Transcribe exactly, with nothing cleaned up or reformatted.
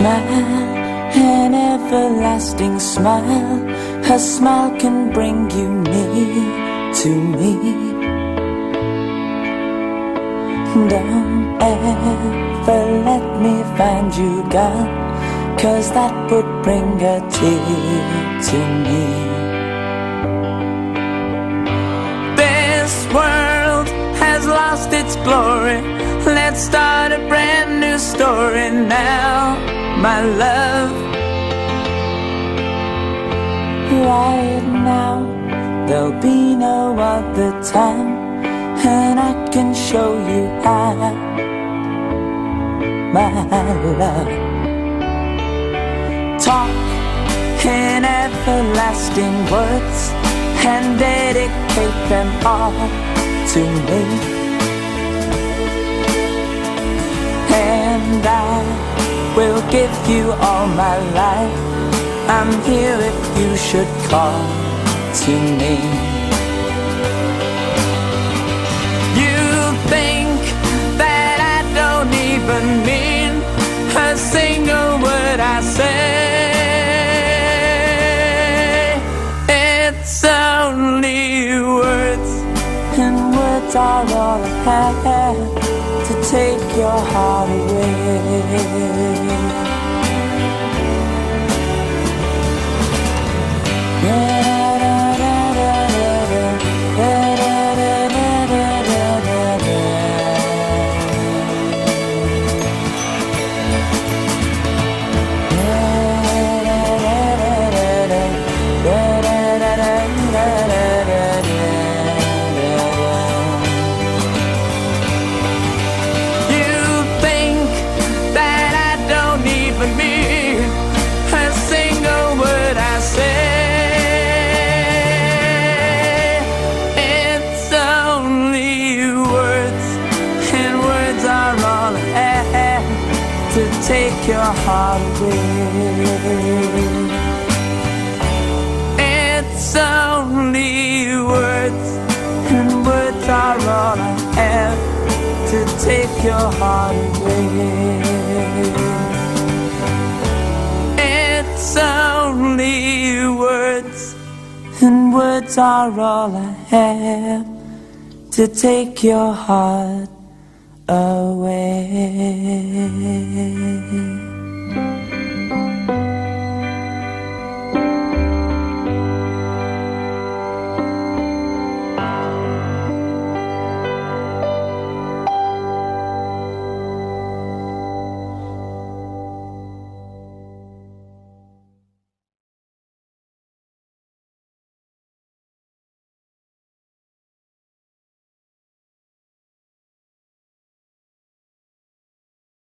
smile, an everlasting smile. Her smile can bring you near to me. Don't ever let me find you gone, 'cause that would bring a tear to me. This world has lost its glory. Let's start a brand new story now, my love. Right now, there'll be no other time, and I can show you how, my love. Talk in everlasting words and dedicate them all to me, and I will give you all my life. I'm here if you should call to me. You think that I don't even mean a single word I say. It's only words, and words are all I have to take your heart away. Take your heart away. It's only words, and words are all I have to take your heart away. It's only words, and words are all I have to take your heart away.